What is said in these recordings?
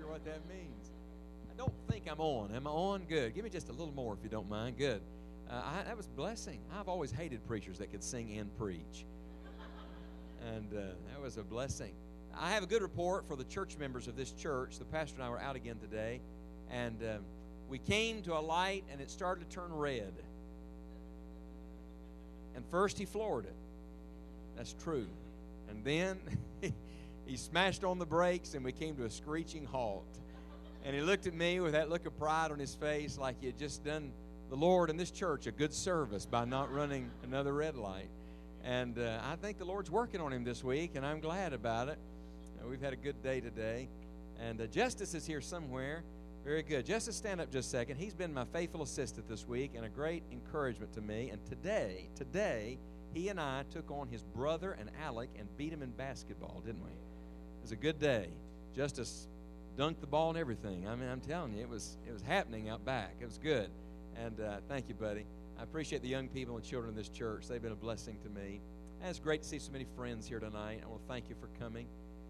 sure what that means. I don't think I'm on. Am I on? Good. Give me just a little more if you don't mind. Good. That was a blessing. I've always hated preachers that could sing and preach. And that was a blessing. I have a good report for the church members of this church. The pastor and I were out again today, and we came to a light, and it started to turn red. And first he floored it. That's true. And then he smashed on the brakes, and we came to a screeching halt. And he looked at me with that look of pride on his face like he had just done the Lord and this church a good service by not running another red light. And I think the Lord's working on him this week, and I'm glad about it. We've had a good day today. And Justice is here somewhere. Very good. Justice, stand up just a second. He's been my faithful assistant this week and a great encouragement to me. And today, he and I took on his brother and Alec and beat him in basketball, didn't we? It was a good day. Justice dunked the ball and everything. I mean, I'm telling you, it was happening out back. It was good. And thank you, buddy. I appreciate the young people and children in this church. They've been a blessing to me. And it's great to see so many friends here tonight. I want to thank you for coming.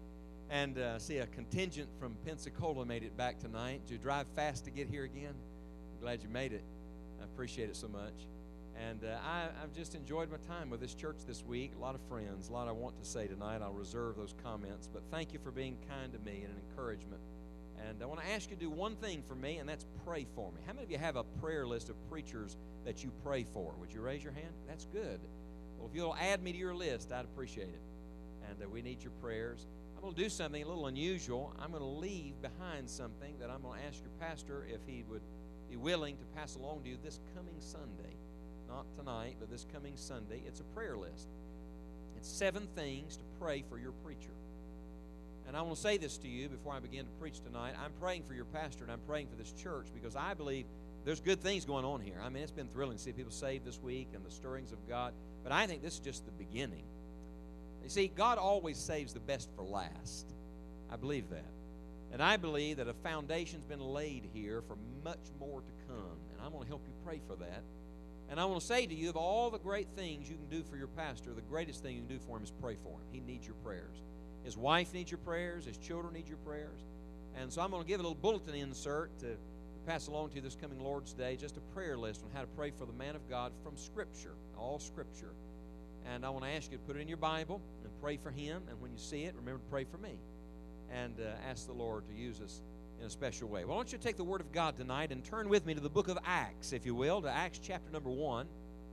And see, a contingent from Pensacola made it back tonight. Did you drive fast to get here again? I'm glad you made it. I appreciate it so much. And I've just enjoyed my time with this church this week. A lot of friends, a lot I want to say tonight. I'll reserve those comments. But thank you for being kind to me and an encouragement. And I want to ask you to do one thing for me, and that's pray for me. How many of you have a prayer list of preachers that you pray for? Would you raise your hand? That's good. Well, if you'll add me to your list, I'd appreciate it. And we need your prayers. I'm going to do something a little unusual. I'm going to leave behind something that I'm going to ask your pastor if he would be willing to pass along to you this coming Sunday. Not tonight, but this coming Sunday. It's a prayer list. It's 7 things to pray for your preacher. And I want to say this to you before I begin to preach tonight. I'm praying for your pastor, and I'm praying for this church because I believe there's good things going on here. I mean, it's been thrilling to see people saved this week and the stirrings of God. But I think this is just the beginning. You see, God always saves the best for last. I believe that. And I believe that a foundation's been laid here for much more to come. And I'm going to help you pray for that. And I want to say to you, of all the great things you can do for your pastor, the greatest thing you can do for him is pray for him. He needs your prayers. His wife needs your prayers. His children need your prayers. And so I'm going to give a little bulletin insert to pass along to you this coming Lord's Day, just a prayer list on how to pray for the man of God from Scripture, all Scripture. And I want to ask you to put it in your Bible and pray for him. And when you see it, remember to pray for me. And ask the Lord to use us in a special way. Well, I want you to take the Word of God tonight and turn with me to the book of Acts, if you will, to Acts chapter number 1.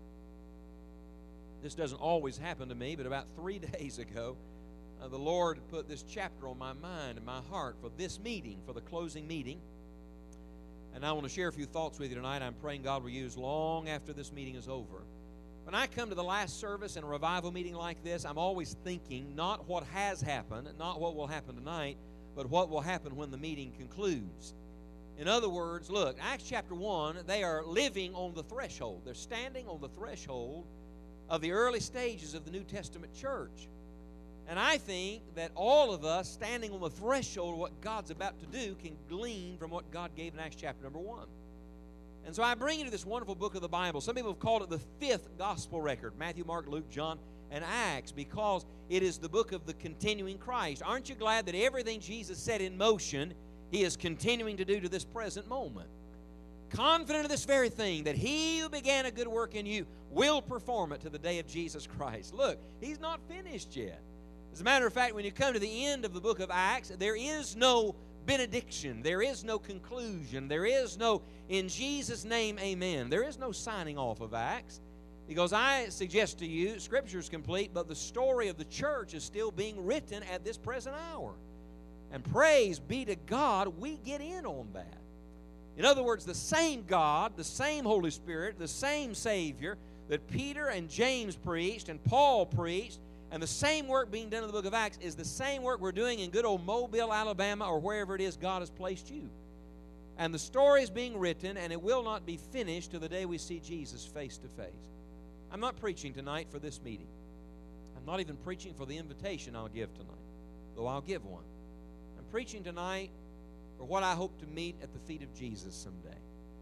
This doesn't always happen to me, but about 3 days ago, the Lord put this chapter on my mind and my heart for this meeting, for the closing meeting. And I want to share a few thoughts with you tonight. I'm praying God will use long after this meeting is over. When I come to the last service in a revival meeting like this, I'm always thinking not what has happened, not what will happen tonight, but what will happen when the meeting concludes. In other words, look, Acts chapter 1, they are living on the threshold. They're standing on the threshold of the early stages of the New Testament church. And I think that all of us standing on the threshold of what God's about to do can glean from what God gave in Acts chapter number 1. And so I bring you to this wonderful book of the Bible. Some people have called it the 5th gospel record, Matthew, Mark, Luke, John, and Acts, because it is the book of the continuing Christ. Aren't you glad that everything Jesus set in motion, He is continuing to do to this present moment? Confident of this very thing, that He who began a good work in you will perform it to the day of Jesus Christ. Look, He's not finished yet. As a matter of fact, when you come to the end of the book of Acts, there is no benediction. There is no conclusion. There is no, in Jesus' name, amen. There is no signing off of Acts. Because I suggest to you, Scripture is complete, but the story of the church is still being written at this present hour. And praise be to God, we get in on that. In other words, the same God, the same Holy Spirit, the same Savior that Peter and James preached and Paul preached, and the same work being done in the book of Acts is the same work we're doing in good old Mobile, Alabama, or wherever it is God has placed you. And the story is being written, and it will not be finished till the day we see Jesus face to face. I'm not preaching tonight for this meeting. I'm not even preaching for the invitation I'll give tonight, though I'll give one. I'm preaching tonight for what I hope to meet at the feet of Jesus someday.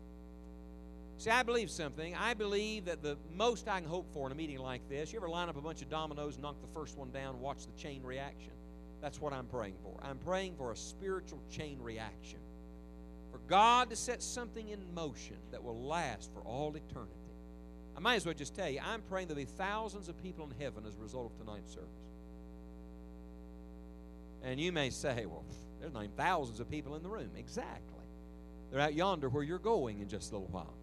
See, I believe something. I believe that the most I can hope for in a meeting like this, you ever line up a bunch of dominoes and knock the first one down and watch the chain reaction? That's what I'm praying for. I'm praying for a spiritual chain reaction. For God to set something in motion that will last for all eternity. I might as well just tell you, I'm praying there'll be thousands of people in heaven as a result of tonight's service. And you may say, well, there's not even thousands of people in the room. Exactly. They're out yonder where you're going in just a little while.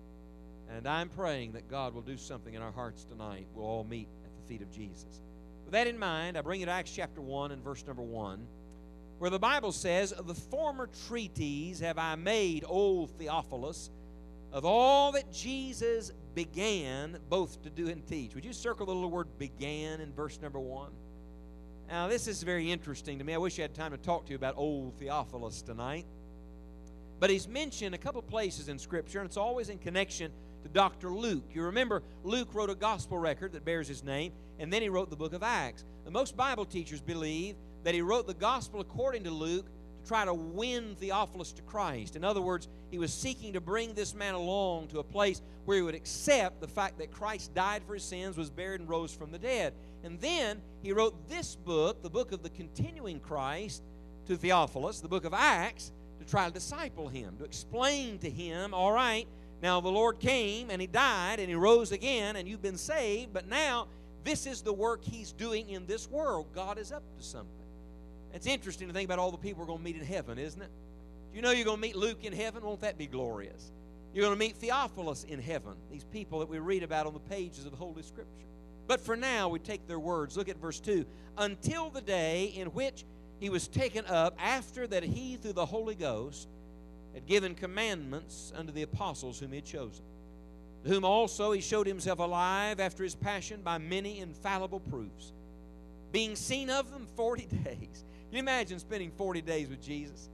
And I'm praying that God will do something in our hearts tonight. We'll all meet at the feet of Jesus. With that in mind, I bring you to Acts chapter 1 and verse number 1, where the Bible says, "The former treatise have I made, O Theophilus, of all that Jesus began both to do and teach." Would you circle the little word began in verse number 1? Now, this is very interesting to me. I wish I had time to talk to you about old Theophilus tonight. But he's mentioned a couple places in Scripture, and it's always in connection to Dr. Luke. You remember, Luke wrote a gospel record that bears his name, and then he wrote the book of Acts. And most Bible teachers believe that he wrote the gospel according to Luke to try to win Theophilus to Christ. In other words, he was seeking to bring this man along to a place where he would accept the fact that Christ died for his sins, was buried, and rose from the dead. And then he wrote this book, the book of the continuing Christ, to Theophilus, the book of Acts, to try to disciple him, to explain to him, all right, now the Lord came and he died and he rose again and you've been saved, but now this is the work he's doing in this world. God is up to something. It's interesting to think about all the people we're going to meet in heaven, isn't it? Do you know you're going to meet Luke in heaven? Won't that be glorious? You're going to meet Theophilus in heaven, these people that we read about on the pages of the Holy Scripture. But for now, we take their words. Look at verse 2. "Until the day in which he was taken up, after that he, through the Holy Ghost, had given commandments unto the apostles whom he had chosen, to whom also he showed himself alive after his passion by many infallible proofs, being seen of them 40 days. Can you imagine spending 40 days with Jesus?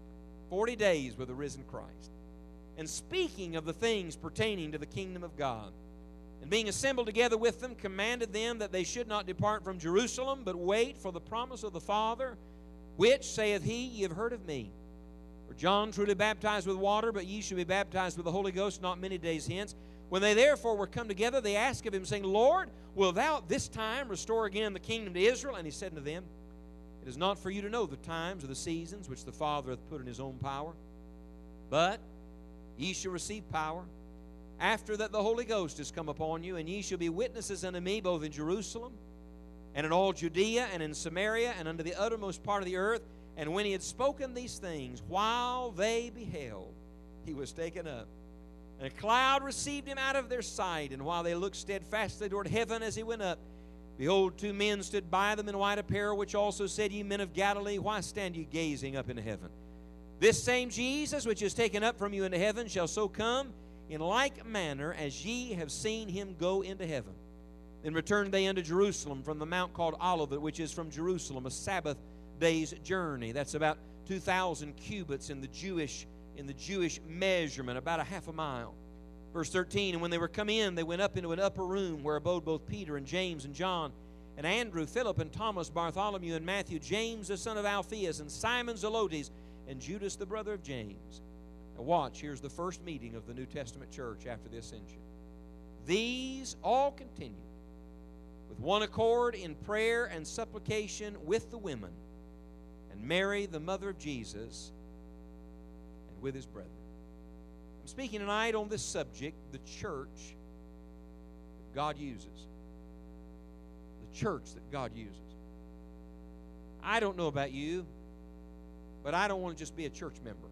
40 days with the risen Christ. And speaking of the things pertaining to the kingdom of God. And being assembled together with them, commanded them that they should not depart from Jerusalem, but wait for the promise of the Father, which, saith he, ye have heard of me. For John truly baptized with water, but ye shall be baptized with the Holy Ghost not many days hence. When they therefore were come together, they asked of him, saying, Lord, wilt thou at this time restore again the kingdom to Israel? And he said unto them, It is not for you to know the times or the seasons which the Father hath put in his own power, but ye shall receive power, after that the Holy Ghost is come upon you, and ye shall be witnesses unto me both in Jerusalem, and in all Judea, and in Samaria, and unto the uttermost part of the earth. And when he had spoken these things, while they beheld, he was taken up. And a cloud received him out of their sight. And while they looked steadfastly toward heaven as he went up, behold, two men stood by them in white apparel, which also said, Ye men of Galilee, why stand ye gazing up into heaven? This same Jesus, which is taken up from you into heaven, shall so come in like manner as ye have seen him go into heaven. Then returned they unto Jerusalem from the mount called Olivet, which is from Jerusalem, a Sabbath day's journey. That's about 2,000 cubits in the Jewish measurement, about a half a mile. Verse 13, And when they were come in, they went up into an upper room where abode both Peter and James and John, and Andrew, Philip, and Thomas, Bartholomew, and Matthew, James the son of Alphaeus, and Simon Zelotes, and Judas the brother of James. Now watch, here's the first meeting of the New Testament church after the ascension. These all continued with one accord in prayer and supplication with the women, and Mary, the mother of Jesus, and with his brethren. I'm speaking tonight on this subject, the church that God uses. The church that God uses. I don't know about you, but I don't want to just be a church member.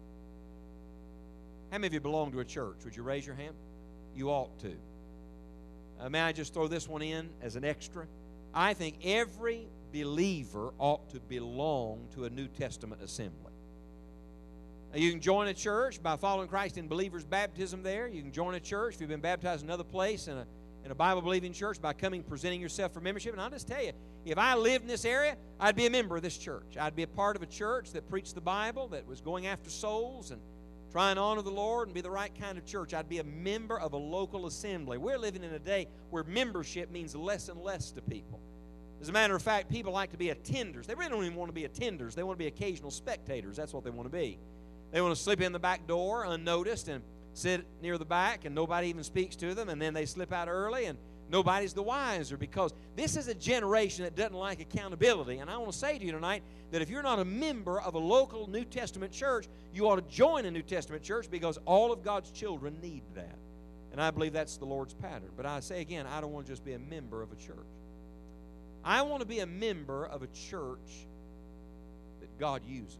How many of you belong to a church? Would you raise your hand? You ought to. May I just throw this one in as an extra? I think every believer ought to belong to a New Testament assembly. Now, you can join a church by following Christ in believer's baptism there. You can join a church if you've been baptized in another place in a Bible-believing church by presenting yourself for membership. And I'll just tell you, if I lived in this area, I'd be a member of this church. I'd be a part of a church that preached the Bible, that was going after souls and trying to honor the Lord and be the right kind of church. I'd be a member of a local assembly. We're living in a day where membership means less and less to people. As a matter of fact, people like to be attenders. They really don't even want to be attenders. They want to be occasional spectators. That's what they want to be. They want to slip in the back door unnoticed and sit near the back, and nobody even speaks to them, and then they slip out early, and Nobody's the wiser, because this is a generation that doesn't like accountability. And I want to say to you tonight that if you're not a member of a local New Testament church, you ought to join a New Testament church, because all of God's children need that. And I believe that's the Lord's pattern. But I say again, I don't want to just be a member of a church. I want to be a member of a church that God uses.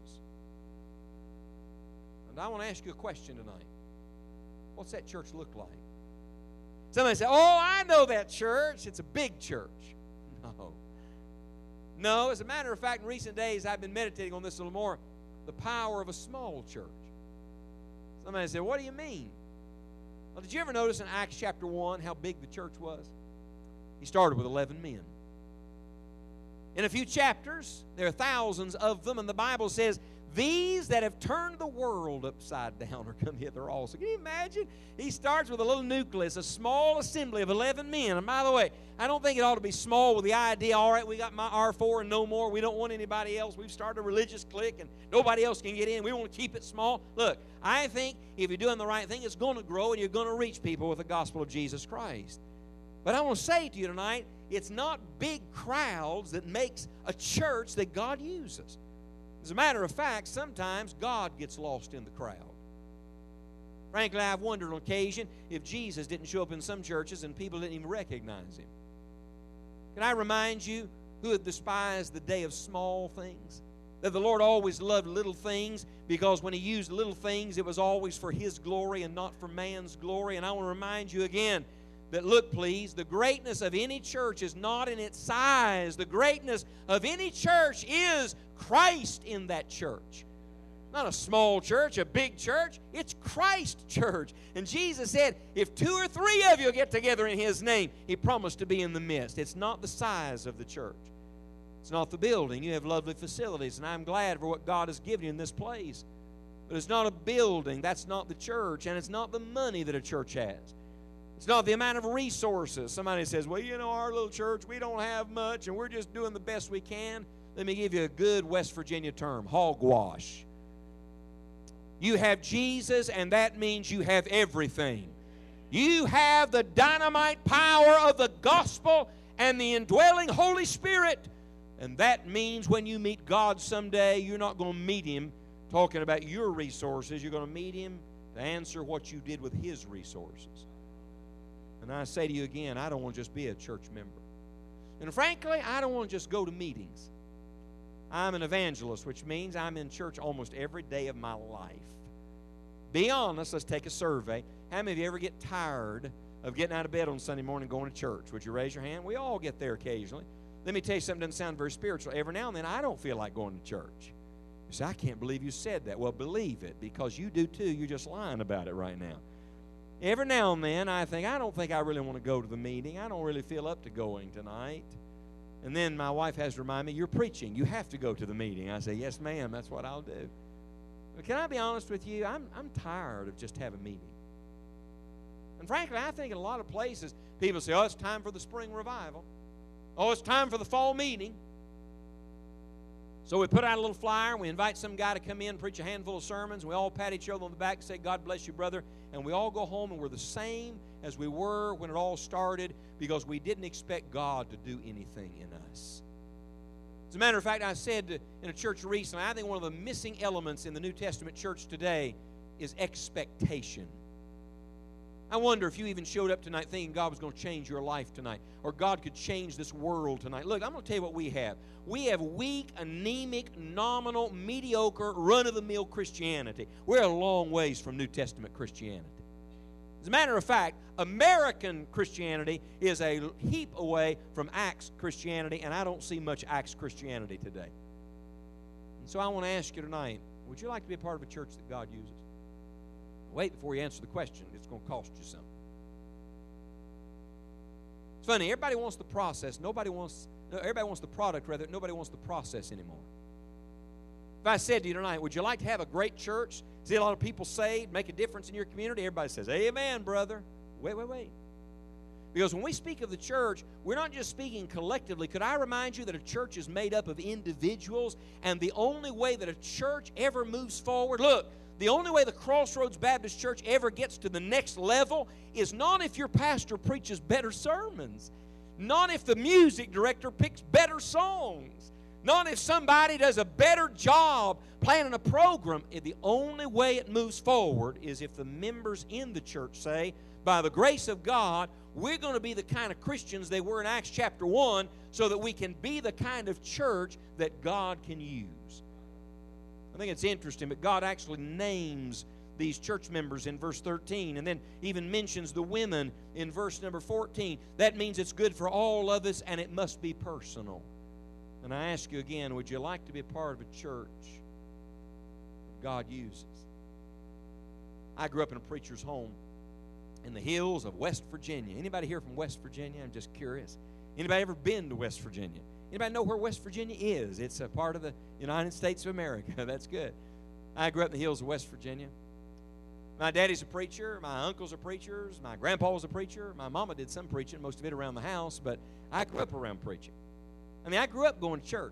And I want to ask you a question tonight. What's that church look like? Somebody say, oh, I know that church. It's a big church. No. No, as a matter of fact, in recent days, I've been meditating on this a little more. The power of a small church. Somebody say, what do you mean? Well, did you ever notice in Acts chapter 1 how big the church was? He started with 11 men. In a few chapters, there are thousands of them, and the Bible says, these that have turned the world upside down are come hither also. Can you imagine? He starts with a little nucleus, a small assembly of 11 men. And by the way, I don't think it ought to be small with the idea, all right, we got my R4 and no more. We don't want anybody else. We've started a religious clique and nobody else can get in. We want to keep it small. Look, I think if you're doing the right thing, it's going to grow and you're going to reach people with the gospel of Jesus Christ. But I want to say to you tonight, it's not big crowds that makes a church that God uses. As a matter of fact, sometimes God gets lost in the crowd. Frankly, I've wondered on occasion if Jesus didn't show up in some churches and people didn't even recognize Him. Can I remind you who had despised the day of small things? That the Lord always loved little things, because when He used little things, it was always for His glory and not for man's glory. And I want to remind you again that, look, please, the greatness of any church is not in its size. The greatness of any church is Christ in that church. Not a small church, a big church. It's Christ's church. And Jesus said, if 2 or 3 of you get together in His name, He promised to be in the midst. It's not the size of the church. It's not the building. You have lovely facilities, and I'm glad for what God has given you in this place. But it's not a building. That's not the church. And it's not the money that a church has. It's not the amount of resources. Somebody says, well, you know, our little church, we don't have much, and we're just doing the best we can. Let me give you a good West Virginia term, hogwash. You have Jesus, and that means you have everything. You have the dynamite power of the gospel and the indwelling Holy Spirit. And that means when you meet God someday, you're not going to meet Him talking about your resources. You're going to meet Him to answer what you did with His resources. And I say to you again, I don't want to just be a church member. And frankly, I don't want to just go to meetings. I'm an evangelist, which means I'm in church almost every day of my life. Be honest, let's take a survey. How many of you ever get tired of getting out of bed on Sunday morning and going to church? Would you raise your hand? We all get there occasionally. Let me tell you something that doesn't sound very spiritual. Every now and then, I don't feel like going to church. You say, I can't believe you said that. Well, believe it, because you do too. You're just lying about it right now. Every now and then, I don't think I really want to go to the meeting. I don't really feel up to going tonight. And then my wife has to remind me, you're preaching. You have to go to the meeting. I say, yes, ma'am, that's what I'll do. But can I be honest with you? I'm tired of just having meetings. And frankly, I think in a lot of places, people say, oh, it's time for the spring revival. Oh, it's time for the fall meeting. So we put out a little flyer, and we invite some guy to come in, preach a handful of sermons. We all pat each other on the back and say, God bless you, brother. And we all go home, and we're the same as we were when it all started, because we didn't expect God to do anything in us. As a matter of fact, I said in a church recently, I think one of the missing elements in the New Testament church today is expectation. I wonder if you even showed up tonight thinking God was going to change your life tonight, or God could change this world tonight. Look, I'm going to tell you what we have. We have weak, anemic, nominal, mediocre, run-of-the-mill Christianity. We're a long ways from New Testament Christianity. As a matter of fact, American Christianity is a heap away from Acts Christianity, and I don't see much Acts Christianity today. And so I want to ask you tonight, would you like to be a part of a church that God uses? Wait before you answer the question. It's going to cost you something. It's funny. Everybody wants the process. Everybody wants the product, rather. Nobody wants the process anymore. If I said to you tonight, would you like to have a great church, see a lot of people saved, make a difference in your community? Everybody says, amen, brother. Wait. Because when we speak of the church, we're not just speaking collectively. Could I remind you that a church is made up of individuals, and the only way that a church ever moves forward, look, The only way the Crossroads Baptist Church ever gets to the next level is not if your pastor preaches better sermons, not if the music director picks better songs, not if somebody does a better job planning a program. The only way it moves forward is if the members in the church say, by the grace of God, we're going to be the kind of Christians they were in Acts chapter 1 so that we can be the kind of church that God can use. I think it's interesting, but God actually names these church members in verse 13 and then even mentions the women in verse number 14. That means it's good for all of us and it must be personal. And I ask you again, would you like to be a part of a church that God uses? I grew up in a preacher's home in the hills of West Virginia. Anybody here from West Virginia? I'm just curious. Anybody ever been to West Virginia? Anybody know where West Virginia is? It's a part of the United States of America. That's good. I grew up in the hills of West Virginia. My daddy's a preacher. My uncles are preachers. My grandpa was a preacher. My mama did some preaching, most of it around the house, but I grew up around preaching. I mean, I grew up going to church.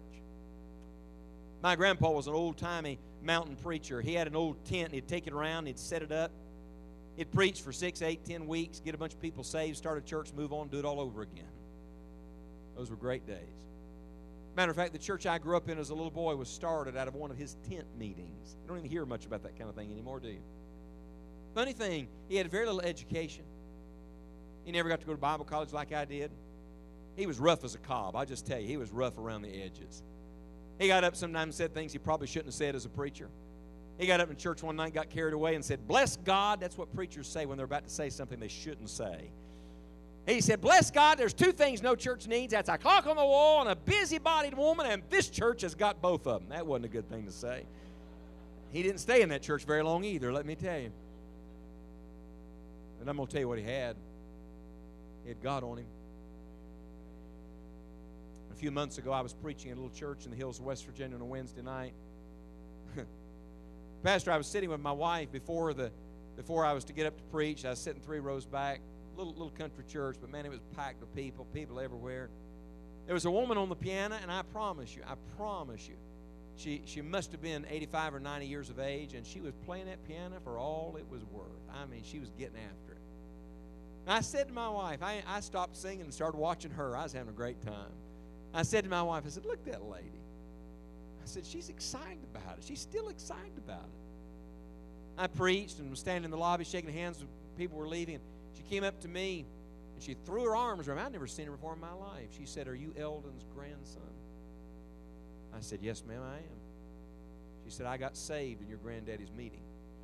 My grandpa was an old-timey mountain preacher. He had an old tent, and he'd take it around, and he'd set it up. He'd preach for 6, 8, 10 weeks, get a bunch of people saved, start a church, move on, do it all over again. Those were great days. Matter of fact, the church I grew up in as a little boy was started out of one of his tent meetings. You don't even hear much about that kind of thing anymore, do you? Funny thing, he had very little education. He never got to go to Bible college like I did. He was rough as a cob. I'll just tell you, he was rough around the edges. He got up sometimes and said things he probably shouldn't have said as a preacher. He got up in church one night, got carried away, and said, "Bless God." That's what preachers say when they're about to say something they shouldn't say. He said, "Bless God, there's 2 things no church needs. That's a clock on the wall and a busy-bodied woman, and this church has got both of them." That wasn't a good thing to say. He didn't stay in that church very long either, let me tell you. And I'm going to tell you what he had. He had God on him. A few months ago, I was preaching in a little church in the hills of West Virginia on a Wednesday night. Pastor, I was sitting with my wife before I was to get up to preach. I was sitting 3 rows back, little country church, but man, it was packed with people everywhere. There was a woman on the piano, and I promise you, she must have been 85 or 90 years of age, and she was playing that piano for all it was worth. I mean, she was getting after it. And I said to my wife, I stopped singing and started watching her. I was having a great time. I said to my wife, I said, "Look at that lady." I said, "She's excited about it. She's still excited about it." I preached and was standing in the lobby shaking hands when people were leaving. And she came up to me, and she threw her arms around me. I'd never seen her before in my life. She said, "Are you Eldon's grandson?" I said, "Yes, ma'am, I am." She said, "I got saved in your granddaddy's meeting."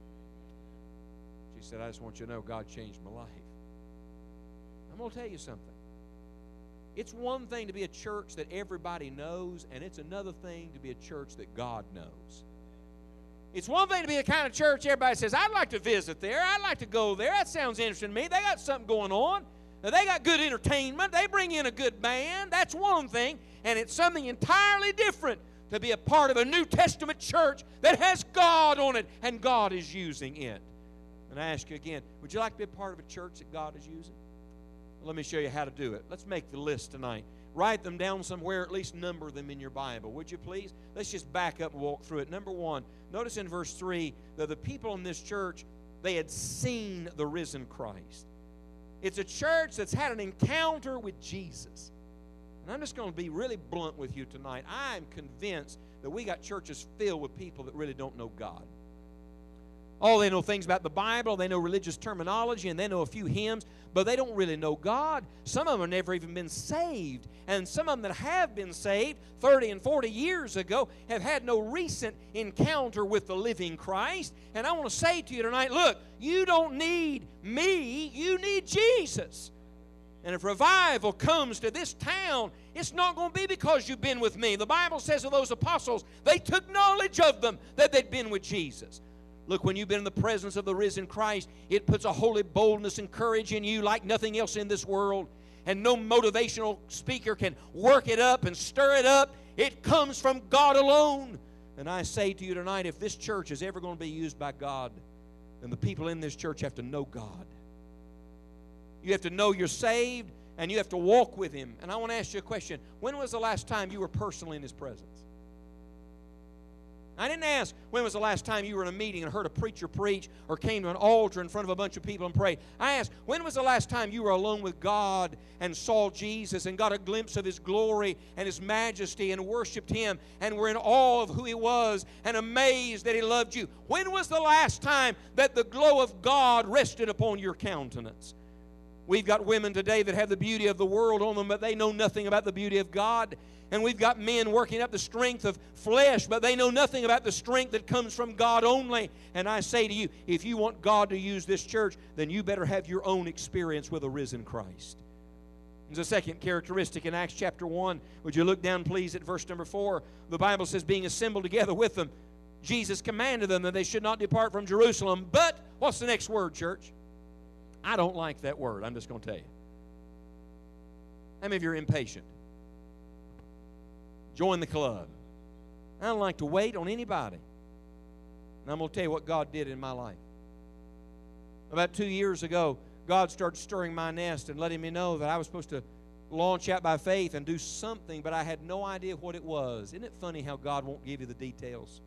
She said, "I just want you to know God changed my life." I'm going to tell you something. It's one thing to be a church that everybody knows, and it's another thing to be a church that God knows. It's one thing to be the kind of church everybody says, "I'd like to visit there. I'd like to go there. That sounds interesting to me. They got something going on. Now, they got good entertainment. They bring in a good band." That's one thing. And it's something entirely different to be a part of a New Testament church that has God on it, and God is using it. And I ask you again, would you like to be a part of a church that God is using? Let me show you how to do it. Let's make the list tonight. Write them down somewhere, at least number them in your Bible, would you please? Let's just back up and walk through it. Number 1, notice in verse 3 that the people in this church, they had seen the risen Christ. It's a church that's had an encounter with Jesus. And I'm just going to be really blunt with you tonight. I'm convinced that we got churches filled with people that really don't know God. Oh, they know things about the Bible, they know religious terminology, and they know a few hymns, but they don't really know God. Some of them have never even been saved. And some of them that have been saved 30 and 40 years ago have had no recent encounter with the living Christ. And I want to say to you tonight, look, you don't need me, you need Jesus. And if revival comes to this town, it's not going to be because you've been with me. The Bible says of those apostles, they took knowledge of them that they'd been with Jesus. Look, when you've been in the presence of the risen Christ, it puts a holy boldness and courage in you like nothing else in this world. And no motivational speaker can work it up and stir it up. It comes from God alone. And I say to you tonight, if this church is ever going to be used by God, then the people in this church have to know God. You have to know you're saved, and you have to walk with Him. And I want to ask you a question. When was the last time you were personally in His presence? I didn't ask, when was the last time you were in a meeting and heard a preacher preach or came to an altar in front of a bunch of people and prayed. I asked, when was the last time you were alone with God and saw Jesus and got a glimpse of His glory and His majesty and worshiped Him and were in awe of who He was and amazed that He loved you? When was the last time that the glow of God rested upon your countenance? We've got women today that have the beauty of the world on them, but they know nothing about the beauty of God. And we've got men working up the strength of flesh, but they know nothing about the strength that comes from God only. And I say to you, if you want God to use this church, then you better have your own experience with a risen Christ. There's a second characteristic in Acts chapter 1. Would you look down, please, at verse number 4? The Bible says, being assembled together with them, Jesus commanded them that they should not depart from Jerusalem. But, what's the next word, church? I don't like that word. I'm just going to tell you. How many of you are impatient? Join the club. I don't like to wait on anybody. And I'm going to tell you what God did in my life. About 2 years ago, God started stirring my nest and letting me know that I was supposed to launch out by faith and do something, but I had no idea what it was. Isn't it funny how God won't give you the details?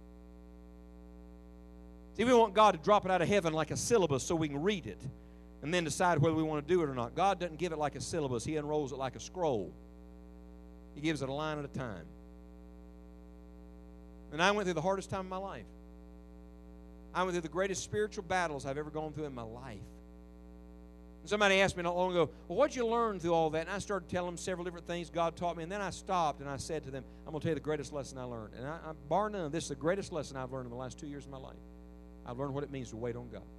See, we want God to drop it out of heaven like a syllabus so we can read it and then decide whether we want to do it or not. God doesn't give it like a syllabus. He unrolls it like a scroll. He gives it a line at a time. And I went through the hardest time of my life. I went through the greatest spiritual battles I've ever gone through in my life. And somebody asked me not long ago, well, what did you learn through all that? And I started telling them several different things God taught me. And then I stopped and I said to them, I'm going to tell you the greatest lesson I learned. And bar none, this is the greatest lesson I've learned in the last 2 years of my life. I've learned what it means to wait on God.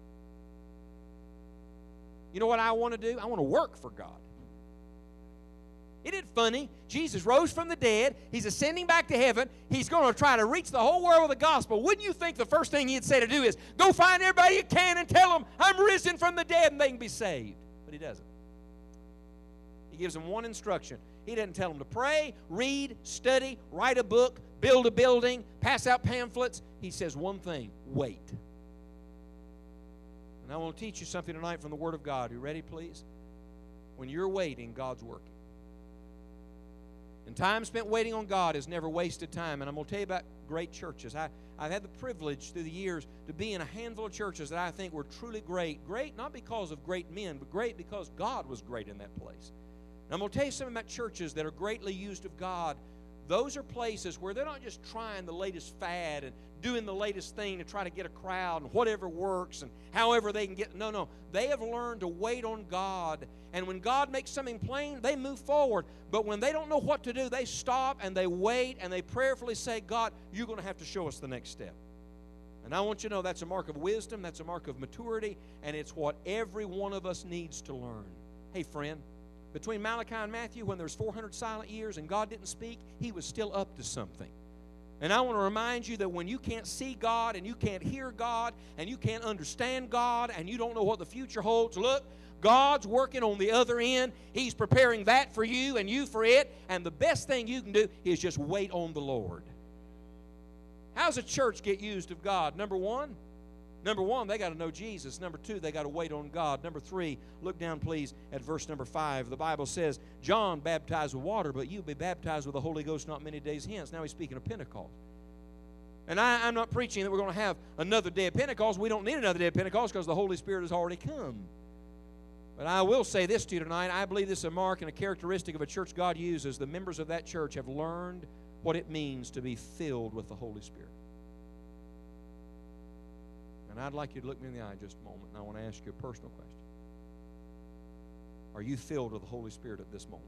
You know what I want to do? I want to work for God. Isn't it funny? Jesus rose from the dead. He's ascending back to heaven. He's going to try to reach the whole world with the gospel. Wouldn't you think the first thing He'd say to do is, go find everybody you can and tell them, I'm risen from the dead and they can be saved. But He doesn't. He gives them one instruction. He doesn't tell them to pray, read, study, write a book, build a building, pass out pamphlets. He says one thing, wait. And I want to teach you something tonight from the Word of God. You ready, please? When you're waiting, God's working. And time spent waiting on God is never wasted time. And I'm going to tell you about great churches. I've had the privilege through the years to be in a handful of churches that I think were truly great. Great not because of great men, but great because God was great in that place. And I'm going to tell you something about churches that are greatly used of God. Those are places where they're not just trying the latest fad and doing the latest thing to try to get a crowd and whatever works and however they can get. No. They have learned to wait on God. And when God makes something plain, they move forward. But when they don't know what to do, they stop and they wait and they prayerfully say, God, you're going to have to show us the next step. And I want you to know that's a mark of wisdom, that's a mark of maturity, and it's what every one of us needs to learn. Hey, friend. Between Malachi and Matthew, when there's 400 silent years and God didn't speak, He was still up to something. And I want to remind you that when you can't see God and you can't hear God and you can't understand God and you don't know what the future holds, look, God's working on the other end. He's preparing that for you and you for it. And the best thing you can do is just wait on the Lord. How's a church get used of God? Number one, they got to know Jesus. Number two, they got to wait on God. Number three, look down, please, at verse number 5. The Bible says, John baptized with water, but you'll be baptized with the Holy Ghost not many days hence. Now he's speaking of Pentecost. And I'm not preaching that we're going to have another day of Pentecost. We don't need another day of Pentecost because the Holy Spirit has already come. But I will say this to you tonight. I believe this is a mark and a characteristic of a church God uses. The members of that church have learned what it means to be filled with the Holy Spirit. And I'd like you to look me in the eye just a moment, and I want to ask you a personal question. Are you filled with the Holy Spirit at this moment?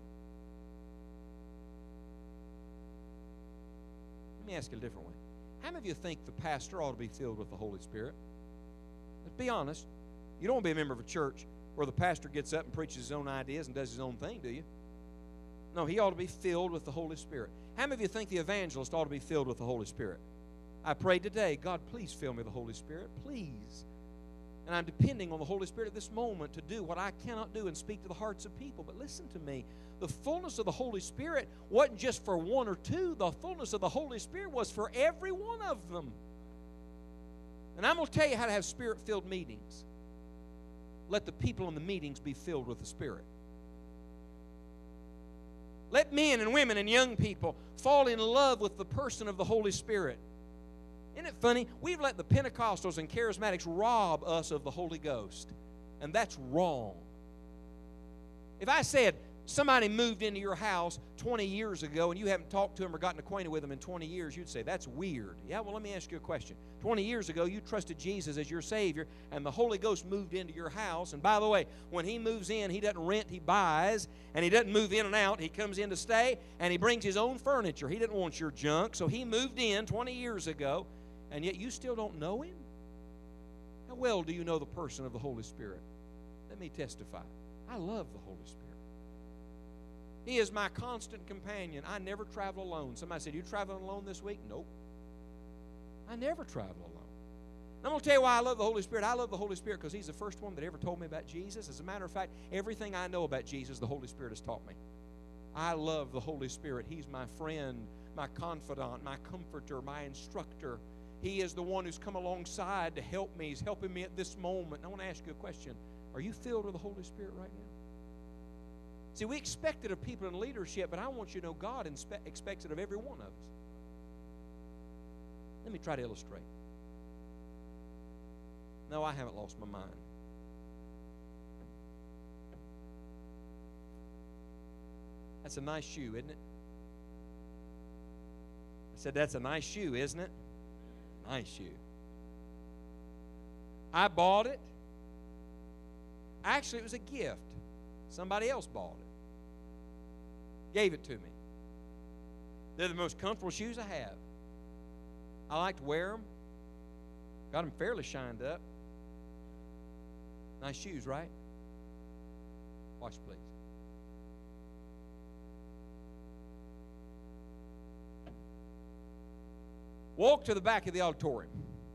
Let me ask you a different way. How many of you think the pastor ought to be filled with the Holy Spirit? Let's be honest. You don't want to be a member of a church where the pastor gets up and preaches his own ideas and does his own thing, do you? No, he ought to be filled with the Holy Spirit. How many of you think the evangelist ought to be filled with the Holy Spirit? I prayed today, God, please fill me with the Holy Spirit, please. And I'm depending on the Holy Spirit at this moment to do what I cannot do and speak to the hearts of people. But listen to me, the fullness of the Holy Spirit wasn't just for one or two. The fullness of the Holy Spirit was for every one of them. And I'm going to tell you how to have Spirit-filled meetings. Let the people in the meetings be filled with the Spirit. Let men and women and young people fall in love with the person of the Holy Spirit. it funny? We've let the Pentecostals and Charismatics rob us of the Holy Ghost. And that's wrong. If I said somebody moved into your house 20 years ago and you haven't talked to them or gotten acquainted with them in 20 years, you'd say, that's weird. Yeah, well, let me ask you a question. 20 years ago, you trusted Jesus as your Savior, and the Holy Ghost moved into your house. And by the way, when He moves in, He doesn't rent, He buys. And He doesn't move in and out. He comes in to stay, and He brings His own furniture. He didn't want your junk, so He moved in 20 years ago, and yet you still don't know Him? How well do you know the person of the Holy Spirit? Let me testify. I love the Holy Spirit. He is my constant companion. I never travel alone. Somebody said, you traveling alone this week? Nope. I never travel alone. And I'm going to tell you why I love the Holy Spirit. I love the Holy Spirit because He's the first one that ever told me about Jesus. As a matter of fact, everything I know about Jesus, the Holy Spirit has taught me. I love the Holy Spirit. He's my friend, my confidant, my comforter, my instructor. He is the one who's come alongside to help me. He's helping me at this moment. And I want to ask you a question. Are you filled with the Holy Spirit right now? See, we expect it of people in leadership, but I want you to know God expects it of every one of us. Let me try to illustrate. No, I haven't lost my mind. That's a nice shoe, isn't it? I said, that's a nice shoe, isn't it? Nice shoe. I bought it. Actually, it was a gift. Somebody else bought it. Gave it to me. They're the most comfortable shoes I have. I like to wear them. Got them fairly shined up. Nice shoes, right? Watch, please. Walk to the back of the auditorium.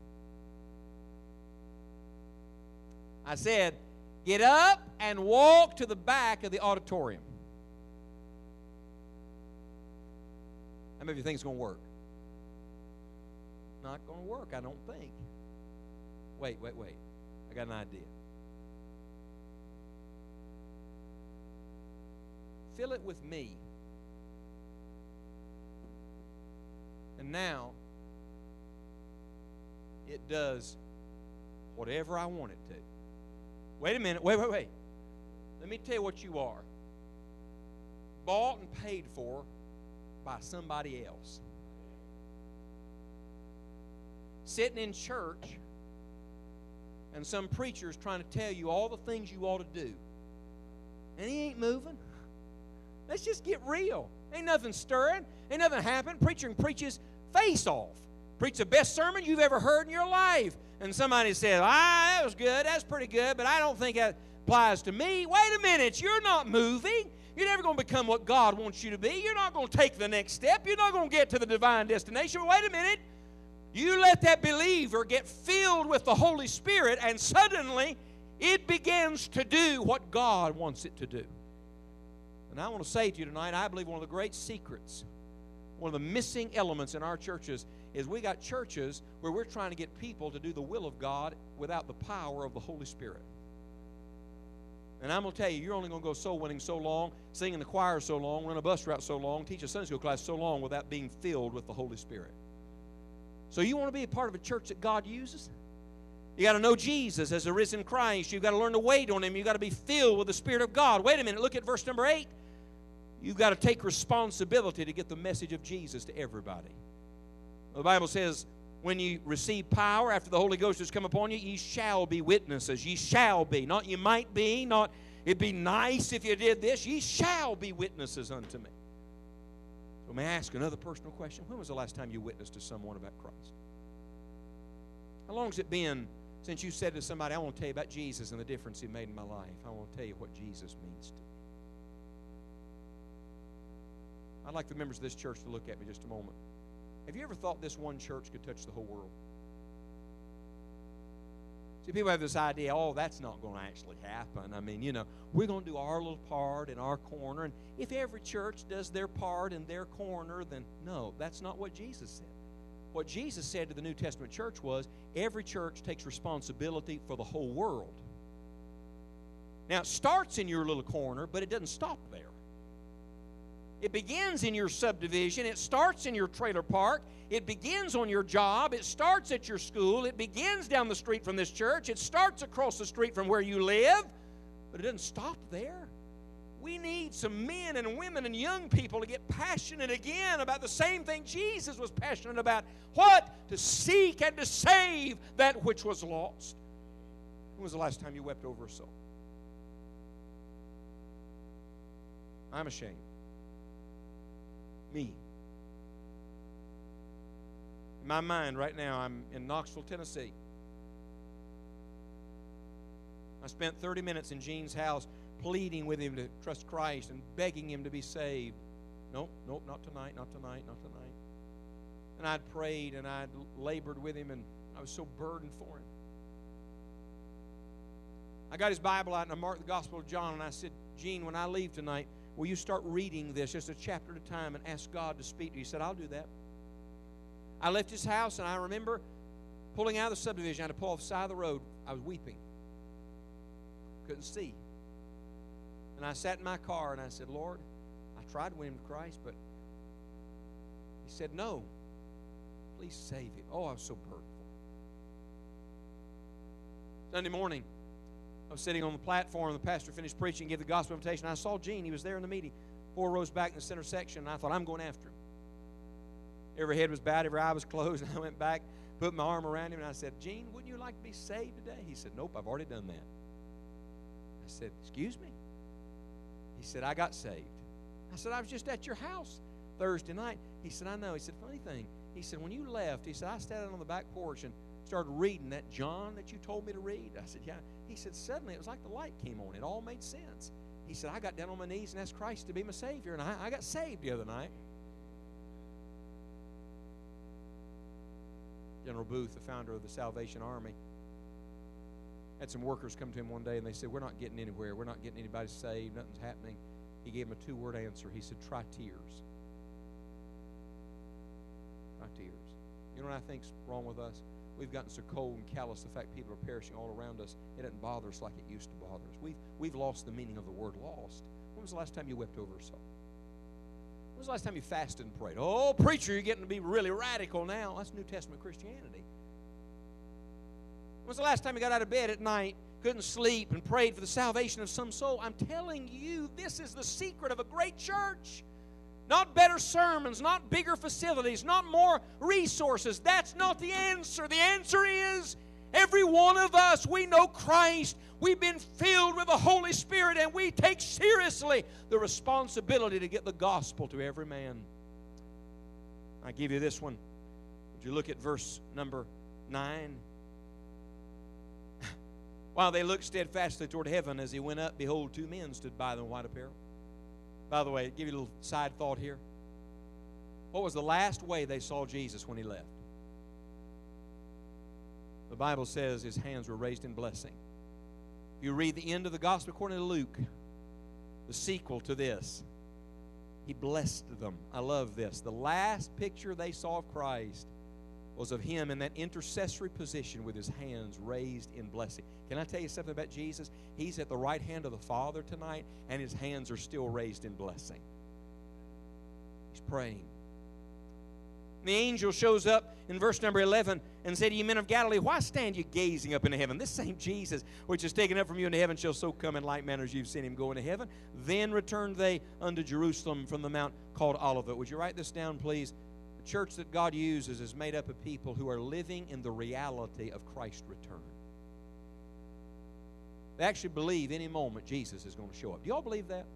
I said, get up and walk to the back of the auditorium. How many of you think it's going to work? Not going to work, I don't think. Wait. I got an idea. Fill it with me. And now, it does whatever I want it to. Wait a minute. Wait. Let me tell you what you are. Bought and paid for by somebody else. Sitting in church, and some preacher's trying to tell you all the things you ought to do. And he ain't moving. Let's just get real. Ain't nothing stirring. Ain't nothing happening. Preacher preaches face off. Preach the best sermon you've ever heard in your life. And somebody says, that was good. That's pretty good, but I don't think that applies to me. Wait a minute. You're not moving. You're never going to become what God wants you to be. You're not going to take the next step. You're not going to get to the divine destination. But wait a minute. You let that believer get filled with the Holy Spirit, and suddenly it begins to do what God wants it to do. And I want to say to you tonight, I believe one of the great secrets, one of the missing elements in our churches is we got churches where we're trying to get people to do the will of God without the power of the Holy Spirit. And I'm going to tell you, you're only going to go soul winning so long, sing in the choir so long, run a bus route so long, teach a Sunday school class so long without being filled with the Holy Spirit. So you want to be a part of a church that God uses? You got to know Jesus as the risen Christ. You've got to learn to wait on Him. You've got to be filled with the Spirit of God. Wait a minute. Look at verse number 8. You've got to take responsibility to get the message of Jesus to everybody. The Bible says, when you receive power after the Holy Ghost has come upon you, ye shall be witnesses. Ye shall be. Not you might be. Not it'd be nice if you did this. Ye shall be witnesses unto me. So may I ask another personal question? When was the last time you witnessed to someone about Christ? How long has it been since you said to somebody, I want to tell you about Jesus and the difference He made in my life. I want to tell you what Jesus means to me. I'd like the members of this church to look at me just a moment. Have you ever thought this one church could touch the whole world? See, people have this idea, that's not going to actually happen. I mean, we're going to do our little part in our corner. And if every church does their part in their corner, then no, that's not what Jesus said. What Jesus said to the New Testament church was, every church takes responsibility for the whole world. Now, it starts in your little corner, but it doesn't stop there. It begins in your subdivision. It starts in your trailer park. It begins on your job. It starts at your school. It begins down the street from this church. It starts across the street from where you live. But it doesn't stop there. We need some men and women and young people to get passionate again about the same thing Jesus was passionate about. What? To seek and to save that which was lost. When was the last time you wept over a soul? I'm ashamed. Me. In my mind right now, I'm in Knoxville, Tennessee. I spent 30 minutes in Gene's house pleading with him to trust Christ and begging him to be saved. Nope, not tonight, not tonight, not tonight. And I'd prayed and I'd labored with him, and I was so burdened for him. I got his Bible out and I marked the Gospel of John, and I said, Gene, when I leave tonight, will you start reading this just a chapter at a time and ask God to speak to you? He said, I'll do that. I left his house, and I remember pulling out of the subdivision. I had to pull off the side of the road. I was weeping. Couldn't see. And I sat in my car, and I said, Lord, I tried to win him to Christ, but he said, no. Please save him. Oh, I was so burdened. Sunday morning, I was sitting on the platform. The pastor finished preaching, gave the gospel invitation. I saw Gene. He was there in the meeting, 4 rows back in the center section, and I thought, I'm going after him. Every head was bowed, every eye was closed, and I went back, put my arm around him, and I said, Gene, wouldn't you like to be saved today? He said, nope, I've already done that. I said, excuse me? He said, I got saved. I said, I was just at your house Thursday night. He said, I know. He said, funny thing. He said, when you left, he said, I sat out on the back porch and started reading that John that you told me to read. I said, yeah. He said, suddenly it was like the light came on. It all made sense. He said, I got down on my knees and asked Christ to be my Savior, and I got saved the other night. General Booth, the founder of the Salvation Army, had some workers come to him one day, and they said, we're not getting anywhere. We're not getting anybody saved. Nothing's happening. He gave them a 2-word answer. He said, try tears. Try tears. You know what I think's wrong with us? We've gotten so cold and callous, the fact people are perishing all around us, it doesn't bother us like it used to bother us. We've lost the meaning of the word lost. When was the last time you wept over a soul? When was the last time you fasted and prayed? Oh, preacher, you're getting to be really radical now. That's New Testament Christianity. When was the last time you got out of bed at night, couldn't sleep, and prayed for the salvation of some soul? I'm telling you, this is the secret of a great church. Not better sermons, not bigger facilities, not more resources. That's not the answer. The answer is every one of us, we know Christ. We've been filled with the Holy Spirit, and we take seriously the responsibility to get the gospel to every man. I give you this one. Would you look at verse number 9? While they looked steadfastly toward heaven as he went up, behold, 2 men stood by them in white apparel. By the way, give you a little side thought here. What was the last way they saw Jesus when he left? The Bible says his hands were raised in blessing. If you read the end of the gospel according to Luke, the sequel to this, he blessed them. I love this. The last picture they saw of Christ was of him in that intercessory position with his hands raised in blessing. Can I tell you something about Jesus? He's at the right hand of the Father tonight, and his hands are still raised in blessing. He's praying. And the angel shows up in verse number 11 and said, Ye men of Galilee, why stand you gazing up into heaven? This same Jesus, which is taken up from you into heaven, shall so come in like manner as you've seen him go into heaven. Then returned they unto Jerusalem from the mount called Olivet. Would you write this down, please? The church that God uses is made up of people who are living in the reality of Christ's return. They actually believe any moment Jesus is going to show up. Do you all believe that?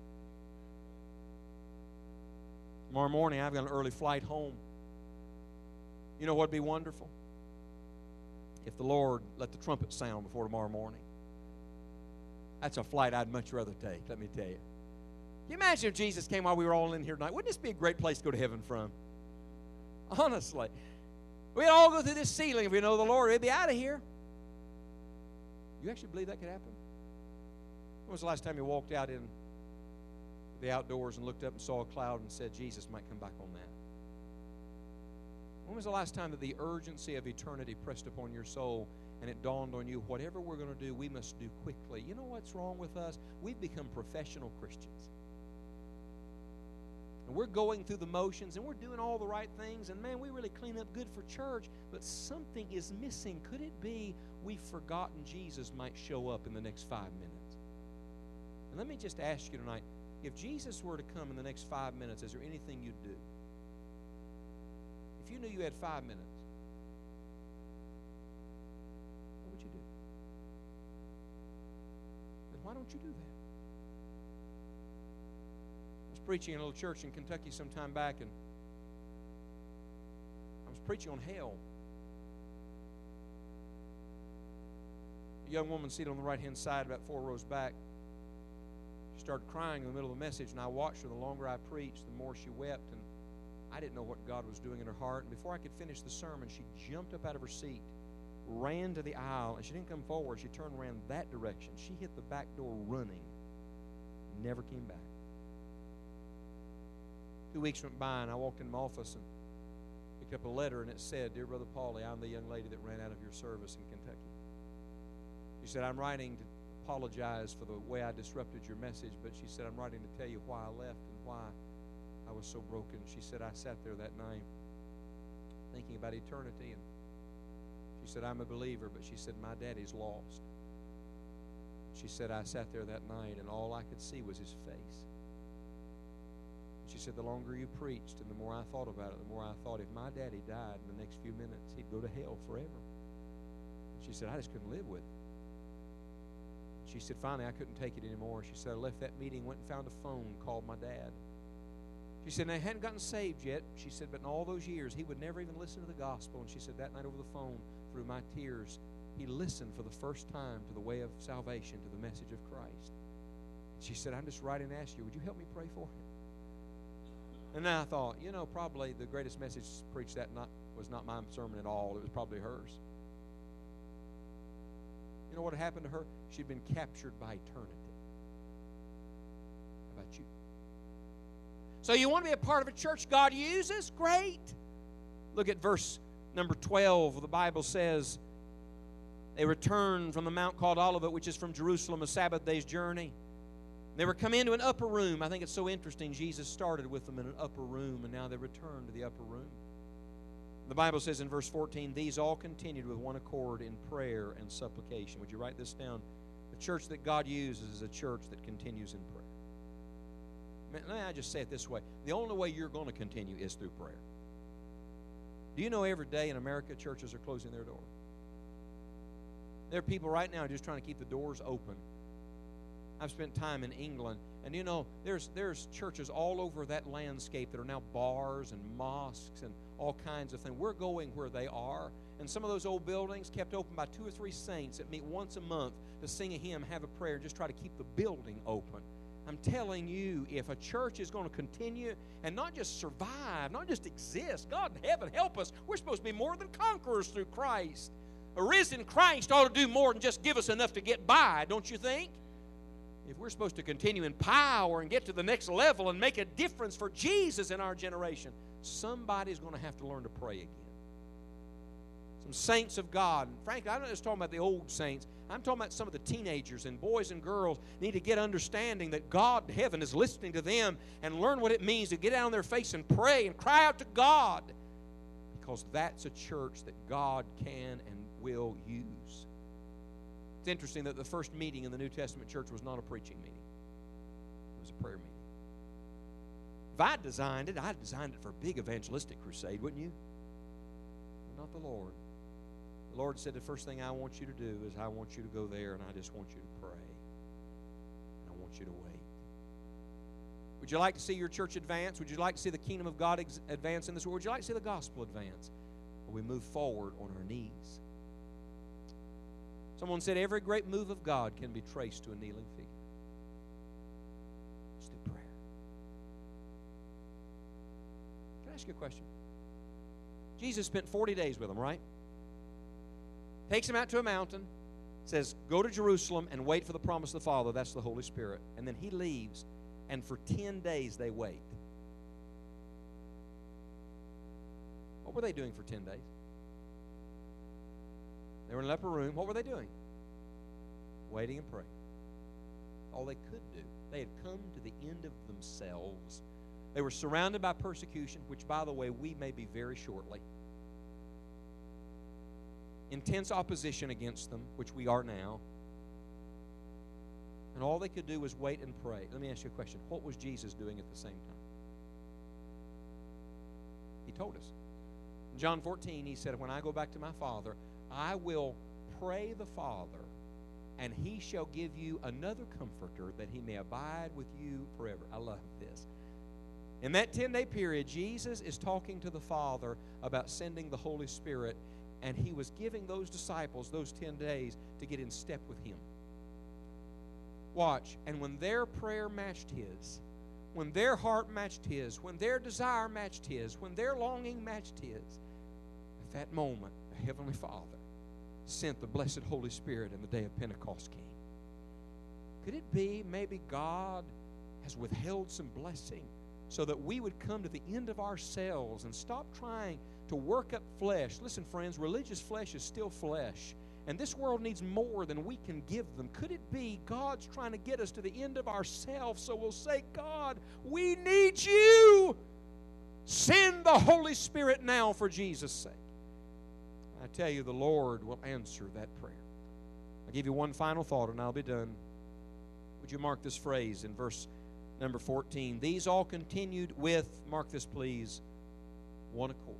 Tomorrow morning, I've got an early flight home. You know what would be wonderful? If the Lord let the trumpet sound before tomorrow morning. That's a flight I'd much rather take, let me tell you. Can you imagine if Jesus came while we were all in here tonight? Wouldn't this be a great place to go to heaven from? Honestly. We'd all go through this ceiling if we know the Lord. We'd be out of here. You actually believe that could happen? When was the last time you walked out in the outdoors and looked up and saw a cloud and said, Jesus might come back on that? When was the last time that the urgency of eternity pressed upon your soul and it dawned on you, whatever we're going to do, we must do quickly? You know what's wrong with us? We've become professional Christians. And we're going through the motions, and we're doing all the right things, and man, we really clean up good for church, but something is missing. Could it be we've forgotten Jesus might show up in the next 5 minutes? And let me just ask you tonight, if Jesus were to come in the next 5 minutes, is there anything you'd do? If you knew you had 5 minutes, what would you do? Then why don't you do that? I was preaching in a little church in Kentucky some time back, and I was preaching on hell. A young woman seated on the right-hand side, about 4 rows back, she started crying in the middle of the message, and I watched her. The longer I preached, the more she wept, and I didn't know what God was doing in her heart. And before I could finish the sermon, she jumped up out of her seat, ran to the aisle, and she didn't come forward. She turned around that direction. She hit the back door running, never came back. 2 weeks went by, and I walked in my office and picked up a letter, and it said, "Dear Brother Paulie, I'm the young lady that ran out of your service in Kentucky." She said, "I'm writing to apologize for the way I disrupted your message," but she said, "I'm writing to tell you why I left and why I was so broken." She said, "I sat there that night thinking about eternity," and she said, "I'm a believer," but she said, "My daddy's lost." She said, "I sat there that night, and all I could see was his face." She said, "The longer you preached and the more I thought about it, the more I thought if my daddy died in the next few minutes, he'd go to hell forever." She said, "I just couldn't live with it." She said, "Finally, I couldn't take it anymore." She said, "I left that meeting, went and found a phone, called my dad." She said, "I hadn't gotten saved yet." She said, "But in all those years, he would never even listen to the gospel." And she said, "That night over the phone, through my tears, he listened for the first time to the way of salvation, to the message of Christ." She said, "I'm just writing to ask you, would you help me pray for him?" And then I thought, probably the greatest message preached that night was not my sermon at all. It was probably hers. You know what happened to her? She'd been captured by eternity. How about you? So you want to be a part of a church God uses? Great. Look at verse number 12. The Bible says, they returned from the mount called Olivet, which is from Jerusalem, a Sabbath day's journey. They were come into an upper room. I think it's so interesting. Jesus started with them in an upper room, and now they return to the upper room. The Bible says in verse 14, these all continued with one accord in prayer and supplication. Would you write this down? The church that God uses is a church that continues in prayer. Let me just say it this way. The only way you're going to continue is through prayer. Do you know every day in America churches are closing their doors? There are people right now just trying to keep the doors open. I've spent time in England, and there's churches all over that landscape that are now bars and mosques and all kinds of things. We're going where they are, and some of those old buildings kept open by 2 or 3 saints that meet once a month to sing a hymn, have a prayer, and just try to keep the building open. I'm telling you, if a church is going to continue and not just survive, not just exist, God in heaven help us, we're supposed to be more than conquerors through Christ. A risen Christ ought to do more than just give us enough to get by, don't you think? If we're supposed to continue in power and get to the next level and make a difference for Jesus in our generation, somebody's going to have to learn to pray again. Some saints of God, and frankly, I'm not just talking about the old saints. I'm talking about some of the teenagers and boys and girls need to get understanding that God in heaven is listening to them and learn what it means to get down on their face and pray and cry out to God, because that's a church that God can and will use. It's interesting that the first meeting in the New Testament church was not a preaching meeting. It was a prayer meeting. If I designed it, I'd designed it for a big evangelistic crusade, wouldn't you? But not the Lord. The Lord said, the first thing I want you to do is I want you to go there, and I just want you to pray. And I want you to wait. Would you like to see your church advance? Would you like to see the kingdom of God advance in this world? Would you like to see the gospel advance? Or we move forward on our knees? Someone said every great move of God can be traced to a kneeling figure. It's through prayer. Can I ask you a question? Jesus spent 40 days with them, right? Takes him out to a mountain, says, go to Jerusalem and wait for the promise of the Father. That's the Holy Spirit. And then he leaves, and for 10 days they wait. What were they doing for 10 days? They were in an upper room. What were they doing? Waiting and praying. All they could do. They had come to the end of themselves. They were surrounded by persecution, which, by the way, we may be very shortly. Intense opposition against them, which we are now. And all they could do was wait and pray. Let me ask you a question. What was Jesus doing at the same time? He told us. In John 14, he said, when I go back to my Father, I will pray the Father, and he shall give you another comforter, that he may abide with you forever. I love this. In that 10-day period, Jesus is talking to the Father about sending the Holy Spirit, and he was giving those disciples those 10 days to get in step with him. Watch. And when their prayer matched his, when their heart matched his, when their desire matched his, when their longing matched his, at that moment, the Heavenly Father sent the blessed Holy Spirit, and the day of Pentecost came. Could it be maybe God has withheld some blessing so that we would come to the end of ourselves and stop trying to work up flesh? Listen, friends, religious flesh is still flesh, and this world needs more than we can give them. Could it be God's trying to get us to the end of ourselves so we'll say, God, we need you. Send the Holy Spirit now for Jesus' sake. I tell you, the Lord will answer that prayer. I'll give you one final thought and I'll be done. Would you mark this phrase in verse number 14? These all continued with, mark this please, one accord.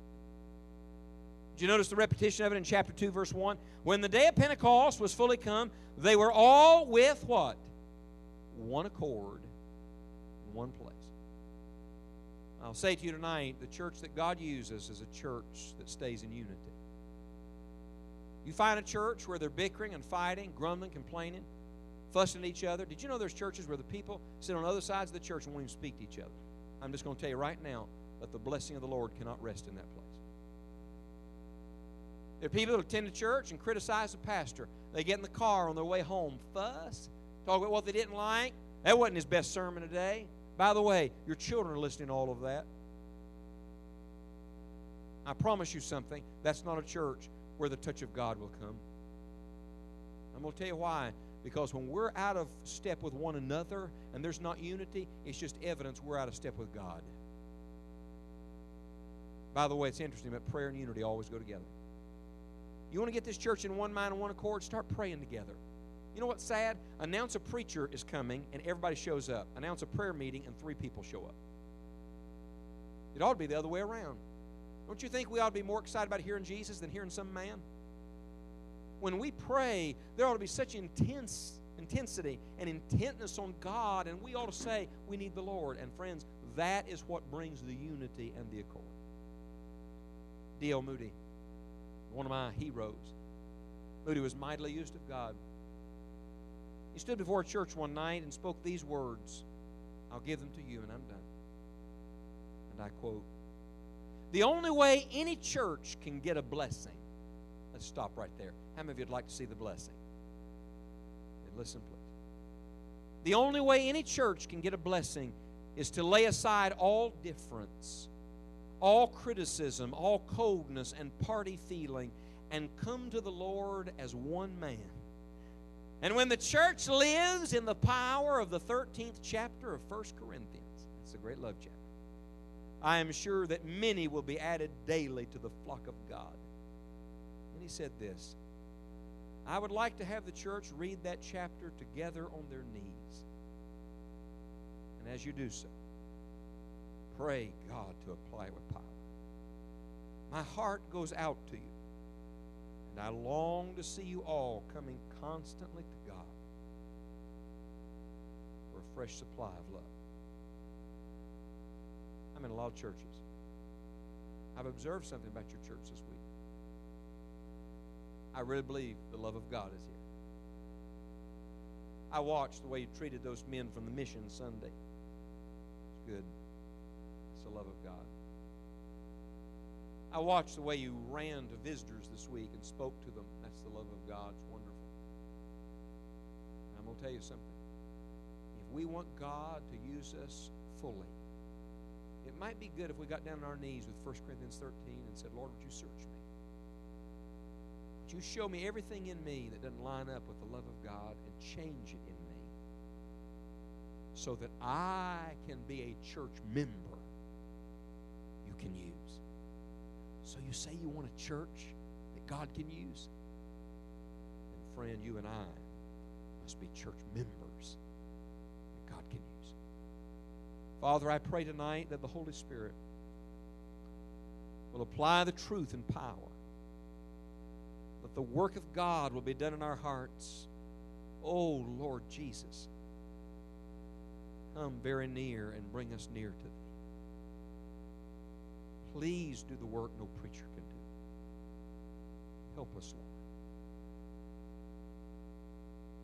Did you notice the repetition of it in chapter 2, verse 1? When the day of Pentecost was fully come, they were all with what? One accord in one place. I'll say to you tonight, the church that God uses is a church that stays in unity. You find a church where they're bickering and fighting, grumbling, complaining, fussing at each other. Did you know there's churches where the people sit on other sides of the church and won't even speak to each other? I'm just going to tell you right now that the blessing of the Lord cannot rest in that place. There are people that attend the church and criticize the pastor. They get in the car on their way home, fuss, talk about what they didn't like. That wasn't his best sermon today. By the way, your children are listening to all of that. I promise you something. That's not a church where the touch of God will come. I'm going to tell you why. Because when we're out of step with one another and there's not unity, it's just evidence we're out of step with God. By the way, it's interesting, but prayer and unity always go together. You want to get this church in one mind and one accord? Start praying together. You know what's sad? Announce a preacher is coming and everybody shows up. Announce a prayer meeting and 3 people show up. It ought to be the other way around. Don't you think we ought to be more excited about hearing Jesus than hearing some man? When we pray, there ought to be such intensity and intentness on God, and we ought to say, we need the Lord. And friends, that is what brings the unity and the accord. D.L. Moody, one of my heroes. Moody was mightily used of God. He stood before a church one night and spoke these words. I'll give them to you and I'm done. And I quote, the only way any church can get a blessing. Let's stop right there. How many of you would like to see the blessing? And listen, please. The only way any church can get a blessing is to lay aside all difference, all criticism, all coldness, and party feeling, and come to the Lord as one man. And when the church lives in the power of the 13th chapter of 1 Corinthians, it's a great love chapter, I am sure that many will be added daily to the flock of God. And he said this, I would like to have the church read that chapter together on their knees. And as you do so, pray God to apply it with power. My heart goes out to you, and I long to see you all coming constantly to God for a fresh supply of love. I'm in a lot of churches. I've observed something about your church this week. I really believe the love of God is here. I watched the way you treated those men from the mission Sunday. It's good. It's the love of God. I watched the way you ran to visitors this week and spoke to them. That's the love of God. It's wonderful. And I'm going to tell you something. If we want God to use us fully, it might be good if we got down on our knees with 1 Corinthians 13 and said, Lord, would you search me? Would you show me everything in me that doesn't line up with the love of God and change it in me so that I can be a church member you can use. So you say you want a church that God can use? And friend, you and I must be church members that God can use. Father, I pray tonight that the Holy Spirit will apply the truth and power, that the work of God will be done in our hearts. Oh, Lord Jesus, come very near and bring us near to Thee. Please do the work no preacher can do. Help us, Lord.